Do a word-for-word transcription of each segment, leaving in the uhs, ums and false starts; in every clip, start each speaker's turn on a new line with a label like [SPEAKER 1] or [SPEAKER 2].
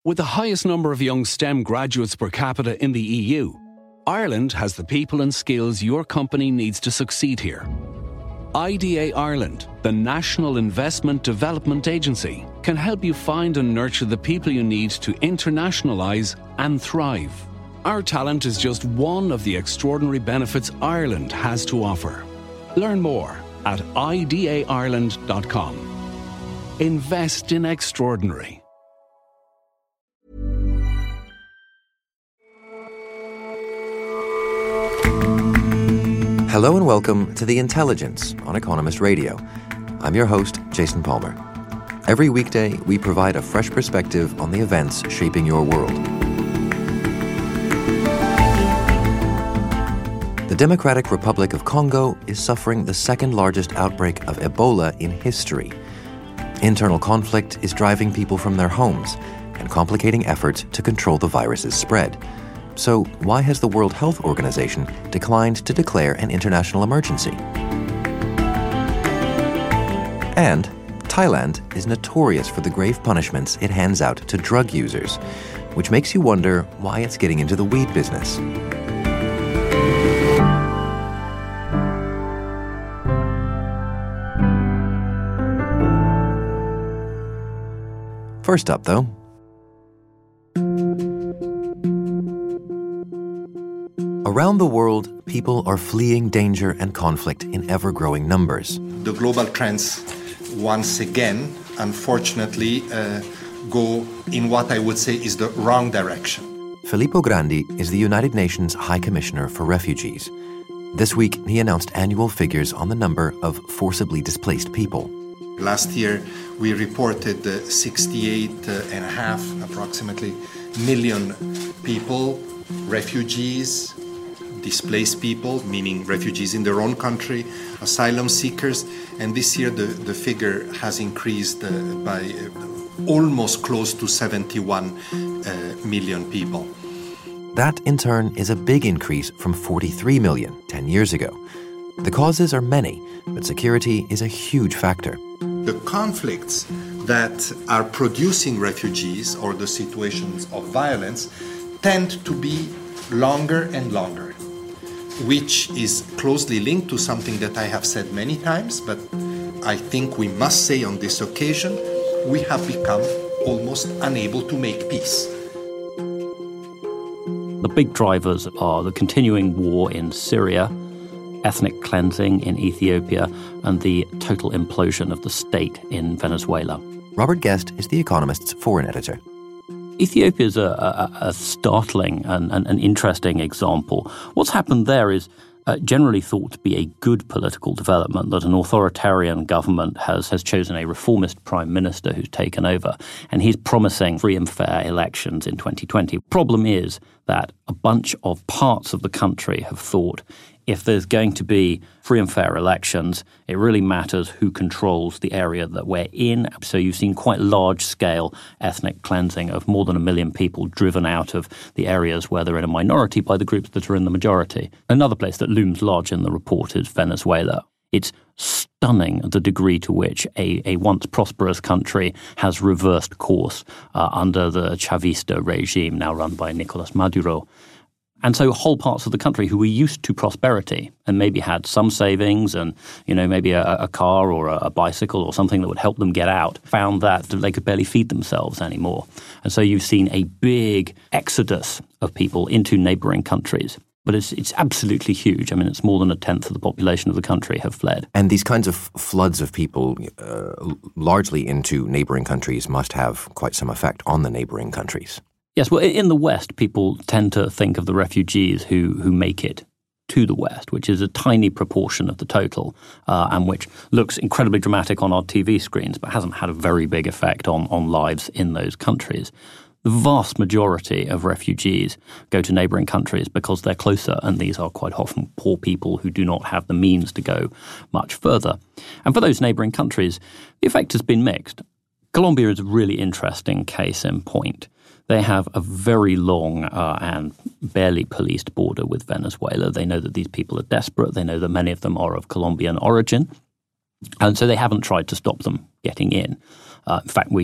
[SPEAKER 1] With the highest number of young STEM graduates per capita in the E U, Ireland has the people and skills your company needs to succeed here. I D A Ireland, the National Investment Development Agency, can help you find and nurture the people you need to internationalise and thrive. Our talent is just one of the extraordinary benefits Ireland has to offer. Learn more at I D A Ireland dot com. Invest in extraordinary.
[SPEAKER 2] Hello and welcome to The Intelligence on Economist Radio. I'm your host, Jason Palmer. Every weekday, we provide a fresh perspective on the events shaping your world. The Democratic Republic of Congo is suffering the second largest outbreak of Ebola in history. Internal conflict is driving people from their homes and complicating efforts to control the virus's spread. So, why has the World Health Organization declined to declare an international emergency? And Thailand is notorious for the grave punishments it hands out to drug users, which makes you wonder why it's getting into the weed business. First up, though, around the world, people are fleeing danger and conflict in ever-growing numbers.
[SPEAKER 3] The global trends, once again, unfortunately, uh, go in what I would say is the wrong direction.
[SPEAKER 2] Filippo Grandi is the United Nations High Commissioner for Refugees. This week, he announced annual figures on the number of forcibly displaced people.
[SPEAKER 3] Last year, we reported uh, sixty-eight and a half, approximately, million people, refugees, displaced people, meaning refugees in their own country, asylum seekers, and this year the, the figure has increased uh, by uh, almost close to seventy-one uh, million people.
[SPEAKER 2] That, in turn, is a big increase from forty-three million ten years ago. The causes are many, but security is a huge factor.
[SPEAKER 3] The conflicts that are producing refugees or the situations of violence tend to be longer and longer, which is closely linked to something that I have said many times, but I think we must say on this occasion, we have become almost unable to make peace.
[SPEAKER 4] The big drivers are the continuing war in Syria, ethnic cleansing in Ethiopia, and the total implosion of the state in Venezuela.
[SPEAKER 2] Robert Guest is The Economist's foreign editor.
[SPEAKER 4] Ethiopia is a, a, a startling and, and an interesting example. What's happened there is uh, generally thought to be a good political development, that an authoritarian government has, has chosen a reformist prime minister who's taken over, and he's promising free and fair elections in twenty twenty. Problem is that a bunch of parts of the country have thought if there's going to be free and fair elections, it really matters who controls the area that we're in. So you've seen quite large-scale ethnic cleansing of more than a million people driven out of the areas where they're in a minority by the groups that are in the majority. Another place that looms large in the report is Venezuela. It's stunning the degree to which a, a once prosperous country has reversed course uh, under the Chavista regime now run by Nicolas Maduro. And so whole parts of the country who were used to prosperity and maybe had some savings and, you know, maybe a, a car or a, a bicycle or something that would help them get out, found that they could barely feed themselves anymore. And so you've seen a big exodus of people into neighboring countries. But it's it's absolutely huge. I mean, it's more than a tenth of the population of the country have fled.
[SPEAKER 2] And these kinds of floods of people, uh, largely into neighboring countries, must have quite some effect on the neighboring countries.
[SPEAKER 4] Yes, well, in the West, people tend to think of the refugees who, who make it to the West, which is a tiny proportion of the total, uh, and which looks incredibly dramatic on our T V screens, but hasn't had a very big effect on, on lives in those countries. The vast majority of refugees go to neighbouring countries because they're closer, and these are quite often poor people who do not have the means to go much further. And for those neighbouring countries, the effect has been mixed. Colombia is a really interesting case in point. They have a very long uh, and barely policed border with Venezuela. They know that these people are desperate. They know that many of them are of Colombian origin. And so they haven't tried to stop them getting in. Uh, in fact, we uh,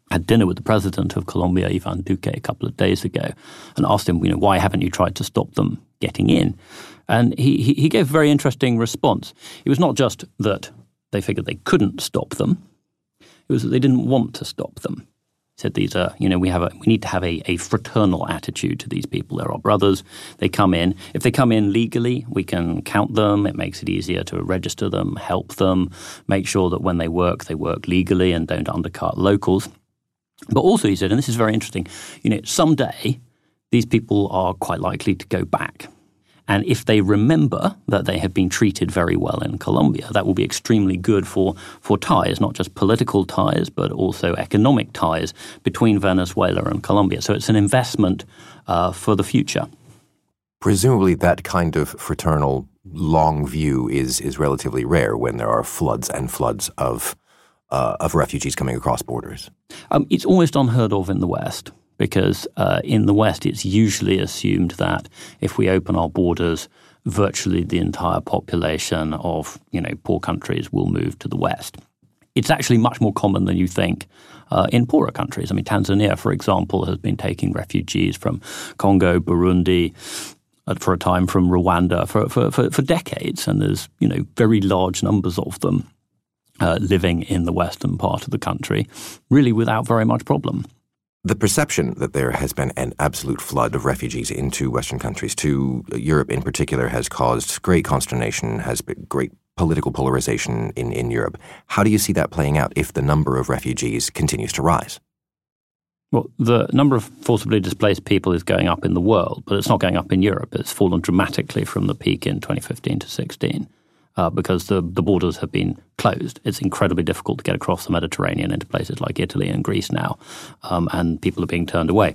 [SPEAKER 4] had dinner with the president of Colombia, Ivan Duque, a couple of days ago, and asked him, you know, why haven't you tried to stop them getting in? And he, he, he gave a very interesting response. It was not just that they figured they couldn't stop them. It was that they didn't want to stop them. He said these are, you know, we have a, we need to have a, a fraternal attitude to these people. They're our brothers. They come in. If they come in legally, we can count them. It makes it easier to register them, help them, make sure that when they work, they work legally and don't undercut locals. But also, he said, and this is very interesting, you know, someday these people are quite likely to go back. And if they remember that they have been treated very well in Colombia, that will be extremely good for, for ties, not just political ties, but also economic ties between Venezuela and Colombia. So it's an investment uh, for the future.
[SPEAKER 2] Presumably that kind of fraternal long view is, is relatively rare when there are floods and floods of Uh, of refugees coming across borders?
[SPEAKER 4] Um, it's almost unheard of in the West because uh, in the West it's usually assumed that if we open our borders, virtually the entire population of, you know, poor countries will move to the West. It's actually much more common than you think uh, in poorer countries. I mean, Tanzania, for example, has been taking refugees from Congo, Burundi, uh, for a time from Rwanda for, for, for, for decades, and there's, you know, very large numbers of them Uh, living in the western part of the country, really without very much problem.
[SPEAKER 2] The perception that there has been an absolute flood of refugees into Western countries, to Europe in particular, has caused great consternation, has been great political polarization in, in Europe. How do you see that playing out if the number of refugees continues to rise?
[SPEAKER 4] Well, the number of forcibly displaced people is going up in the world, but it's not going up in Europe. It's fallen dramatically from the peak in twenty fifteen to sixteen. Uh, because the, the borders have been closed. It's incredibly difficult to get across the Mediterranean into places like Italy and Greece now, um, and people are being turned away.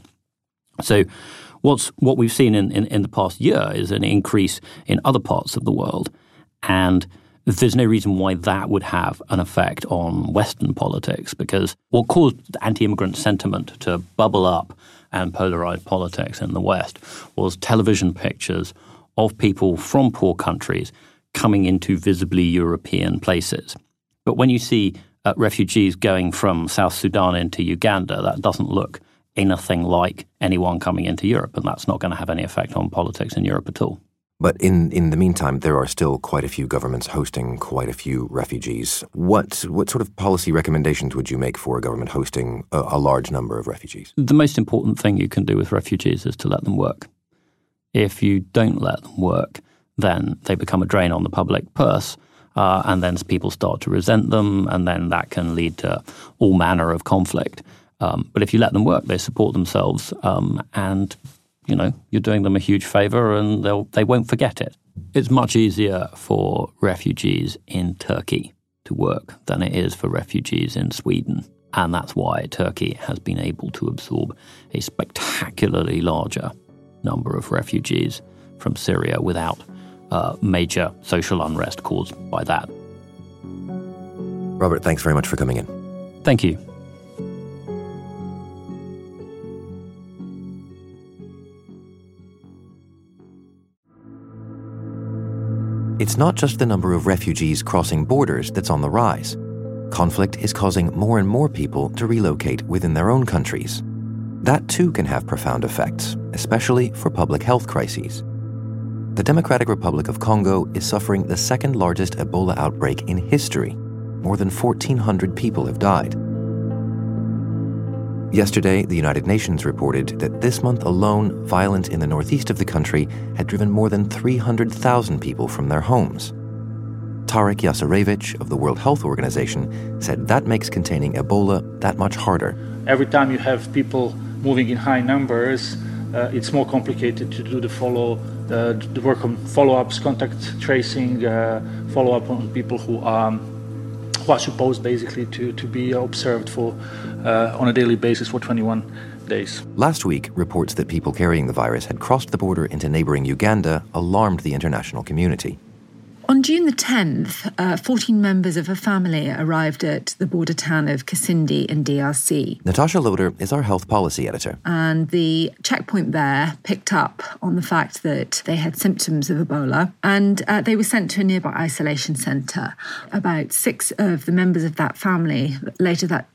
[SPEAKER 4] So what's what we've seen in, in, in the past year is an increase in other parts of the world, and there's no reason why that would have an effect on Western politics, because what caused anti-immigrant sentiment to bubble up and polarize politics in the West was television pictures of people from poor countries coming into visibly European places. But when you see uh, refugees going from South Sudan into Uganda, that doesn't look anything like anyone coming into Europe, and that's not going to have any effect on politics in Europe at all.
[SPEAKER 2] But in, in the meantime, there are still quite a few governments hosting quite a few refugees. What what sort of policy recommendations would you make for a government hosting a, a large number of refugees?
[SPEAKER 4] The most important thing you can do with refugees is to let them work. If you don't let them work, then they become a drain on the public purse, uh, and then people start to resent them, and then that can lead to all manner of conflict. Um, but if you let them work, they support themselves, um, and, you know, you're doing them a huge favor, and they'll, they won't forget it. It's much easier for refugees in Turkey to work than it is for refugees in Sweden. And that's why Turkey has been able to absorb a spectacularly larger number of refugees from Syria without Uh, major social unrest caused by that.
[SPEAKER 2] Robert, thanks very much for coming in.
[SPEAKER 4] Thank you.
[SPEAKER 2] It's not just the number of refugees crossing borders that's on the rise. Conflict is causing more and more people to relocate within their own countries. That too can have profound effects, especially for public health crises. The Democratic Republic of Congo is suffering the second largest Ebola outbreak in history. More than fourteen hundred people have died. Yesterday, the United Nations reported that this month alone, violence in the northeast of the country had driven more than three hundred thousand people from their homes. Tarek Yasarevich of the World Health Organization said that makes containing Ebola that much harder.
[SPEAKER 5] Every time you have people moving in high numbers, uh, it's more complicated to do the follow, uh, the work on follow-ups, contact tracing, uh, follow-up on people who are, who are supposed basically to, to be observed for uh, on a daily basis for twenty-one days.
[SPEAKER 2] Last week, reports that people carrying the virus had crossed the border into neighboring Uganda alarmed the international community.
[SPEAKER 6] On June the tenth, uh, fourteen members of a family arrived at the border town of Kasindi in D R C.
[SPEAKER 2] Natasha Loder is our health policy editor.
[SPEAKER 6] And the checkpoint there picked up on the fact that they had symptoms of Ebola, and uh, they were sent to a nearby isolation centre. About six of the members of that family later that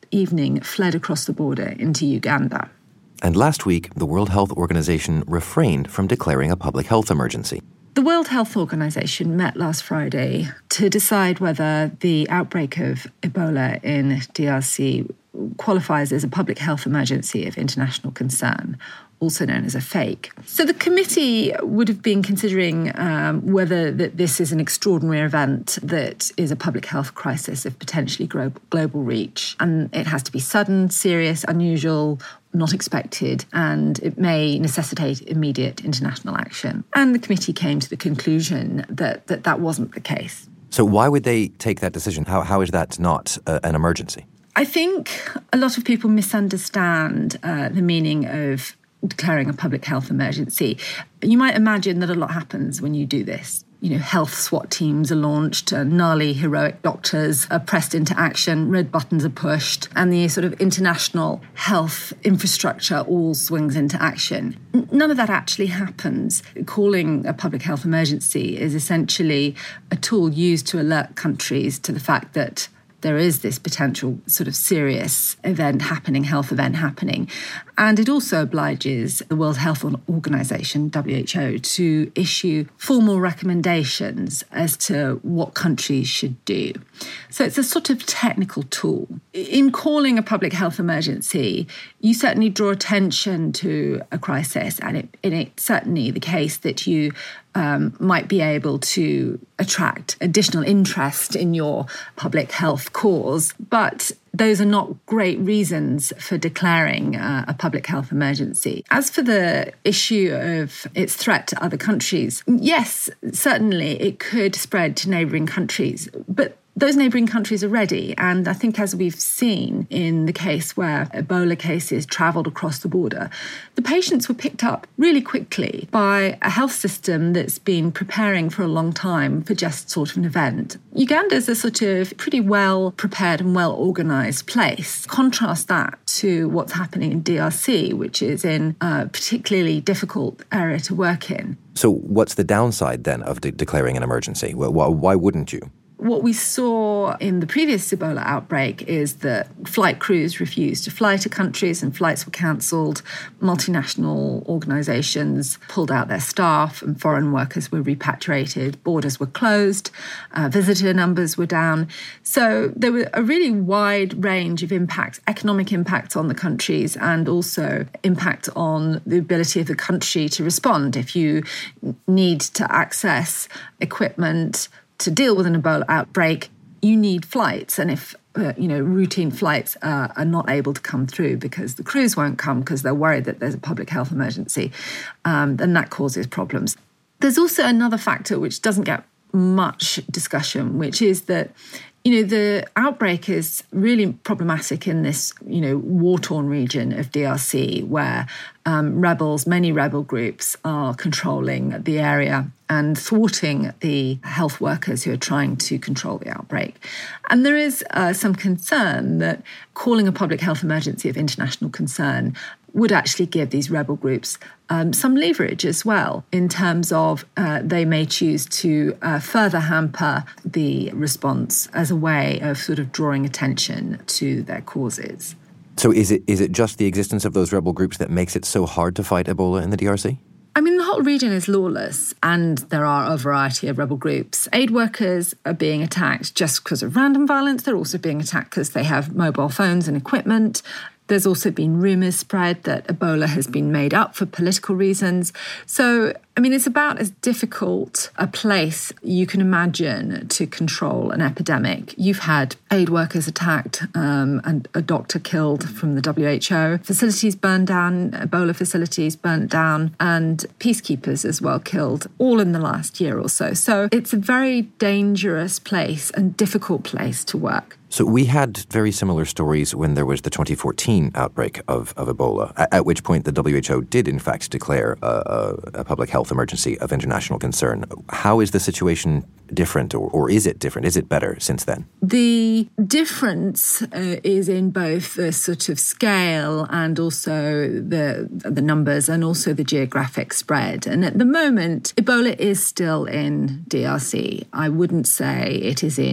[SPEAKER 6] evening fled across the border into Uganda.
[SPEAKER 2] And last week, the World Health Organization refrained from declaring a public health emergency.
[SPEAKER 6] The World Health Organization met last Friday to decide whether the outbreak of Ebola in D R C qualifies as a public health emergency of international concern, also known as a FAKE. So the committee would have been considering um, whether that this is an extraordinary event that is a public health crisis of potentially glo- global reach. And it has to be sudden, serious, unusual, not expected, and it may necessitate immediate international action. And the committee came to the conclusion that that, that wasn't the case.
[SPEAKER 2] So why would they take that decision? How How is that not uh, an emergency?
[SPEAKER 6] I think a lot of people misunderstand uh, the meaning of declaring a public health emergency. You might imagine that a lot happens when you do this. You know, health SWAT teams are launched, uh, gnarly, heroic doctors are pressed into action, red buttons are pushed, and the sort of international health infrastructure all swings into action. N- none of that actually happens. Calling a public health emergency is essentially a tool used to alert countries to the fact that there is this potential sort of serious event happening, health event happening. And it also obliges the World Health Organization, W H O, to issue formal recommendations as to what countries should do. So it's a sort of technical tool. In calling a public health emergency, you certainly draw attention to a crisis, and, it, and it's certainly the case that you Um, might be able to attract additional interest in your public health cause. But those are not great reasons for declaring uh, a public health emergency. As for the issue of its threat to other countries, yes, certainly it could spread to neighbouring countries, but those neighbouring countries are ready. And I think, as we've seen in the case where Ebola cases travelled across the border, the patients were picked up really quickly by a health system that's been preparing for a long time for just sort of an event. Uganda is a sort of pretty well prepared and well organised place. Contrast that to what's happening in D R C, which is in a particularly difficult area to work in.
[SPEAKER 2] So what's the downside then of de- declaring an emergency? Well, why, why wouldn't you?
[SPEAKER 6] What we saw in the previous Ebola outbreak is that flight crews refused to fly to countries and flights were cancelled. Multinational organisations pulled out their staff and foreign workers were repatriated. Borders were closed. Uh, visitor numbers were down. So there were a really wide range of impacts, economic impacts on the countries, and also impact on the ability of the country to respond. If you need to access equipment to deal with an Ebola outbreak, you need flights. And if, uh, you know, routine flights uh, are not able to come through because the crews won't come because they're worried that there's a public health emergency, um, then that causes problems. There's also another factor which doesn't get much discussion, which is that, you know, the outbreak is really problematic in this, you know, war-torn region of D R C where um, rebels, many rebel groups are controlling the area and thwarting the health workers who are trying to control the outbreak. And there is uh, some concern that calling a public health emergency of international concern would actually give these rebel groups um, some leverage as well in terms of uh, they may choose to uh, further hamper the response as a way of sort of drawing attention to their causes.
[SPEAKER 2] So is it is it just the existence of those rebel groups that makes it so hard to fight Ebola in the D R C?
[SPEAKER 6] I mean, the whole region is lawless and there are a variety of rebel groups. Aid workers are being attacked just because of random violence. They're also being attacked because they have mobile phones and equipment. There's also been rumours spread that Ebola has been made up for political reasons. So, I mean, it's about as difficult a place you can imagine to control an epidemic. You've had aid workers attacked um, and a doctor killed from the W H O. Facilities burned down, Ebola facilities burnt down, and peacekeepers as well killed, all in the last year or so. So it's a very dangerous place and difficult place to work.
[SPEAKER 2] So we had very similar stories when there was the twenty fourteen outbreak of, of Ebola, at, at which point the W H O did in fact declare a, a, a public health emergency of international concern. How is the situation different, or, or is it different? Is it better since then?
[SPEAKER 6] The difference uh, is in both the sort of scale and also the the numbers and also the geographic spread. And at the moment, Ebola is still in D R C. I wouldn't say it is in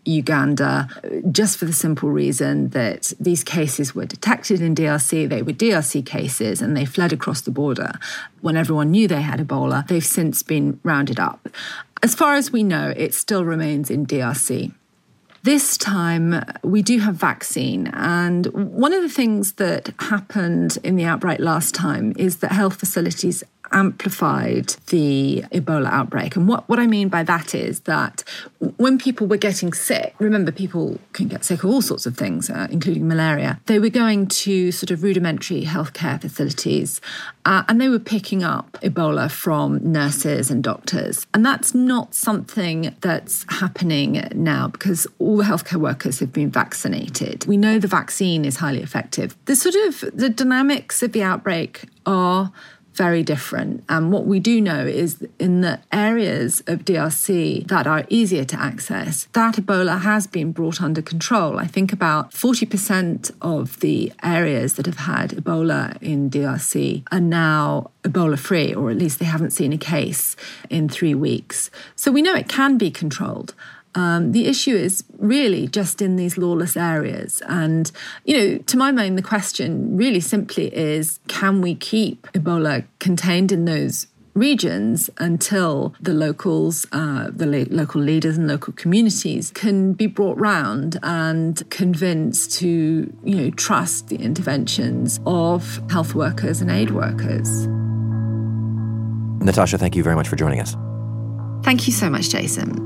[SPEAKER 6] Uganda, just for the simple reason that these cases were detected in D R C, they were D R C cases, and they fled across the border when everyone knew they had Ebola. They've since been rounded up. As far as we know, it still remains in D R C. This time, we do have vaccine. And one of the things that happened in the outbreak last time is that health facilities amplified the Ebola outbreak. And what, what I mean by that is that when people were getting sick, remember people can get sick of all sorts of things, uh, including malaria, they were going to sort of rudimentary healthcare facilities uh, and they were picking up Ebola from nurses and doctors. And that's not something that's happening now because all the healthcare workers have been vaccinated. We know the vaccine is highly effective. The sort of the dynamics of the outbreak are very different. And what we do know is in the areas of D R C that are easier to access, that Ebola has been brought under control. I think about forty percent of the areas that have had Ebola in D R C are now Ebola-free, or at least they haven't seen a case in three weeks. So we know it can be controlled. Um, the issue is really just in these lawless areas. And, you know, to my mind, the question really simply is, can we keep Ebola contained in those regions until the locals, uh, the la- local leaders and local communities can be brought round and convinced to, you know, trust the interventions of health workers and aid workers?
[SPEAKER 2] Natasha, thank you very much for joining us.
[SPEAKER 6] Thank you so much, Jason.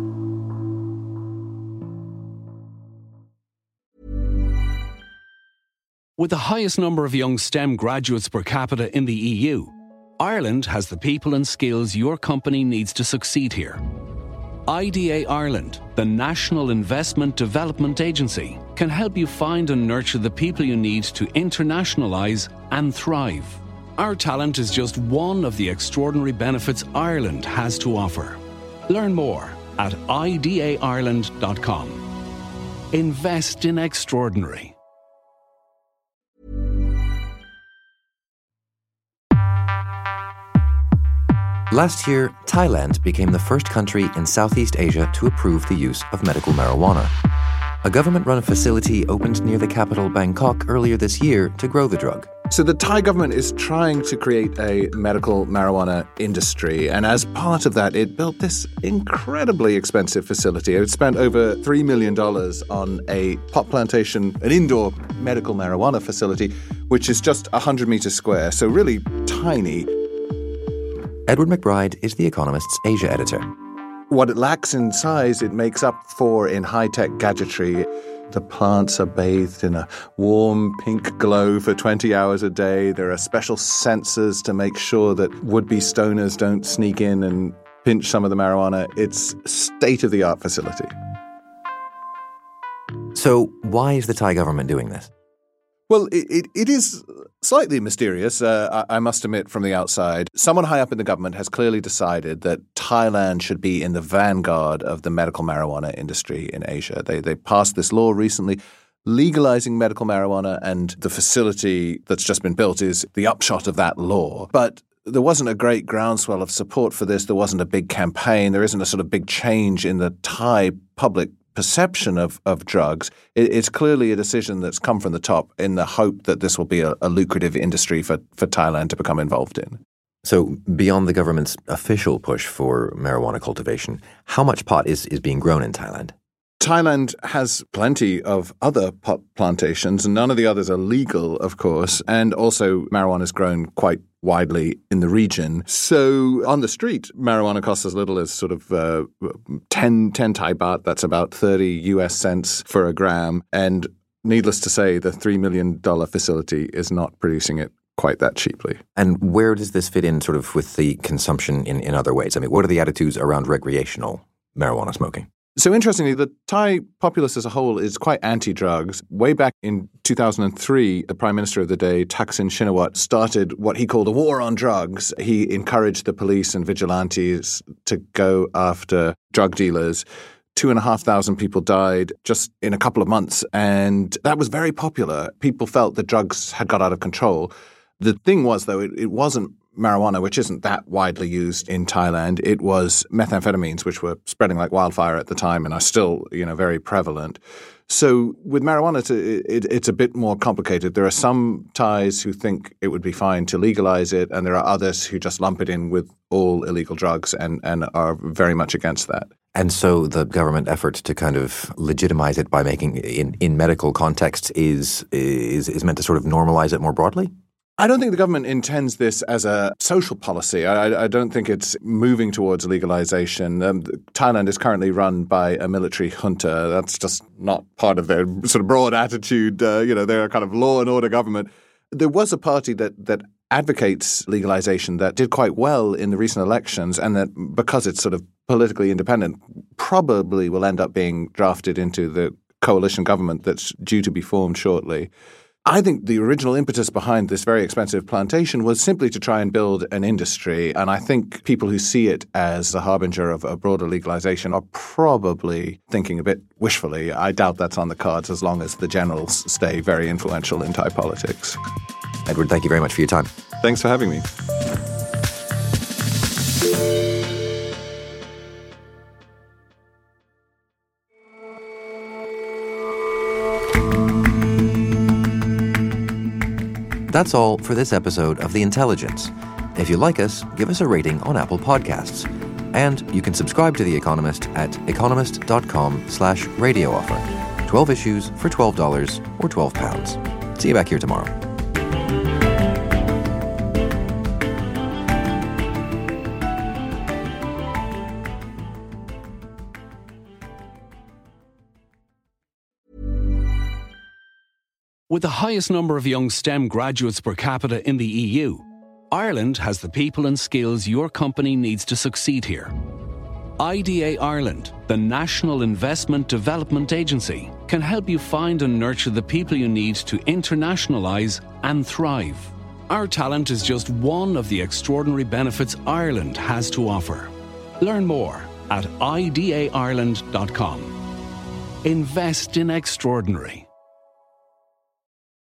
[SPEAKER 1] With the highest number of young STEM graduates per capita in the E U, Ireland has the people and skills your company needs to succeed here. I D A Ireland, the National Investment Development Agency, can help you find and nurture the people you need to internationalise and thrive. Our talent is just one of the extraordinary benefits Ireland has to offer. Learn more at I D A Ireland dot com. Invest in extraordinary.
[SPEAKER 2] Last year, Thailand became the first country in Southeast Asia to approve the use of medical marijuana. A government-run facility opened near the capital, Bangkok, earlier this year to grow the drug.
[SPEAKER 7] So the Thai government is trying to create a medical marijuana industry, and as part of that, it built this incredibly expensive facility. It spent over three million dollars on a pot plantation, an indoor medical marijuana facility, which is just one hundred meters square, so really tiny.
[SPEAKER 2] Edward McBride is The Economist's Asia editor.
[SPEAKER 7] What it lacks in size, it makes up for in high-tech gadgetry. The plants are bathed in a warm pink glow for twenty hours a day. There are special sensors to make sure that would-be stoners don't sneak in and pinch some of the marijuana. It's a state-of-the-art facility.
[SPEAKER 2] So why is the Thai government doing this?
[SPEAKER 7] Well, it, it, it is slightly mysterious, uh, I, I must admit, from the outside. Someone high up in the government has clearly decided that Thailand should be in the vanguard of the medical marijuana industry in Asia. They, they passed this law recently legalizing medical marijuana, and the facility that's just been built is the upshot of that law. But there wasn't a great groundswell of support for this. There wasn't a big campaign. There isn't a sort of big change in the Thai public perception of, of drugs. It, it's clearly a decision that's come from the top in the hope that this will be a, a lucrative industry for, for Thailand to become involved in.
[SPEAKER 2] So beyond the government's official push for marijuana cultivation, how much pot is, is being grown in Thailand?
[SPEAKER 7] Thailand has plenty of other pot plantations, and none of the others are legal, of course, and also marijuana is grown quite widely in the region. So on the street, marijuana costs as little as sort of uh, ten, ten Thai baht, that's about thirty U S cents for a gram, and needless to say, the three million dollars facility is not producing it quite that cheaply.
[SPEAKER 2] And where does this fit in sort of with the consumption in, in other ways? I mean, what are the attitudes around recreational marijuana smoking?
[SPEAKER 7] So interestingly, the Thai populace as a whole is quite anti-drugs. Way back in two thousand three, the Prime Minister of the day, Thaksin Shinawatra, started what he called a war on drugs. He encouraged the police and vigilantes to go after drug dealers. Two and a half thousand people died just in a couple of months, and that was very popular. People felt that drugs had got out of control. The thing was, though, it, it wasn't marijuana, which isn't that widely used in Thailand. It was methamphetamines, which were spreading like wildfire at the time and are still, you know, very prevalent. So with marijuana, it's a, it, it's a bit more complicated. There are some Thais who think it would be fine to legalize it, and there are others who just lump it in with all illegal drugs and, and are very much against that.
[SPEAKER 2] And so the government effort to kind of legitimize it by making in, in medical contexts is, is is meant to sort of normalize it more broadly?
[SPEAKER 7] I don't think the government intends this as a social policy. I, I don't think it's moving towards legalization. Um, Thailand is currently run by a military junta. That's just not part of their sort of broad attitude. Uh, you know, they're a kind of law and order government. There was a party that that advocates legalization that did quite well in the recent elections, and that because it's sort of politically independent, probably will end up being drafted into the coalition government that's due to be formed shortly. I think the original impetus behind this very expensive plantation was simply to try and build an industry. And I think people who see it as a harbinger of a broader legalization are probably thinking a bit wishfully. I doubt that's on the cards as long as the generals stay very influential in Thai politics.
[SPEAKER 2] Edward, thank you very much for your time.
[SPEAKER 7] Thanks for having me.
[SPEAKER 2] That's all for this episode of The Intelligence. If you like us, give us a rating on Apple Podcasts. And you can subscribe to The Economist at economist.com slash radio offer. twelve issues for twelve dollars or twelve pounds. See you back here tomorrow.
[SPEAKER 1] With the highest number of young STEM graduates per capita in the E U, Ireland has the people and skills your company needs to succeed here. I D A Ireland, the National Investment Development Agency, can help you find and nurture the people you need to internationalise and thrive. Our talent is just one of the extraordinary benefits Ireland has to offer. Learn more at I D A Ireland dot com. Invest in extraordinary.